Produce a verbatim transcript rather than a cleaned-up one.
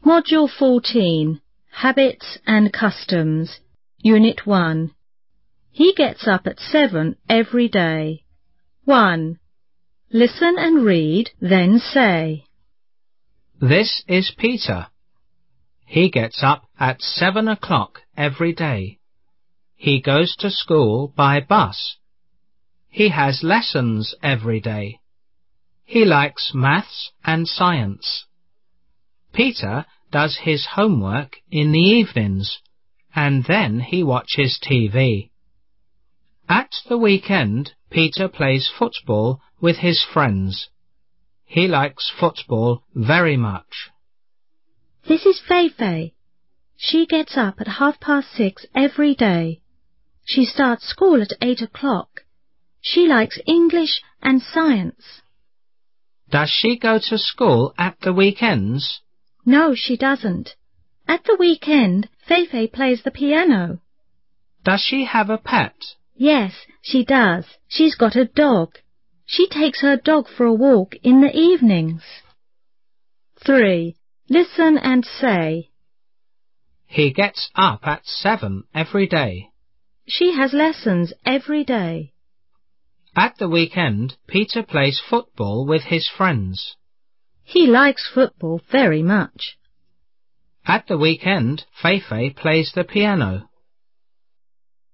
Module fourteen, Habits and Customs, Unit one. He gets up at seven every day. one. Listen and read, then say. This is Peter. He gets up at seven o'clock every day. He goes to school by bus. He has lessons every day. He likes maths and science. Peter does his homework in the evenings, and then he watches T V. At the weekend, Peter plays football with his friends. He likes football very much. This is Fei Fei. She gets up at half past six every day. She starts school at eight o'clock. She likes English and science. Does she go to school at the weekends? No, she doesn't. At the weekend, Fei Fei plays the piano. Does she have a pet? Yes, she does. She's got a dog. She takes her dog for a walk in the evenings. three. Listen and say. He gets up at seven every day. She has lessons every day. At the weekend, Peter plays football with his friends. He likes football very much. At the weekend, Fei Fei plays the piano.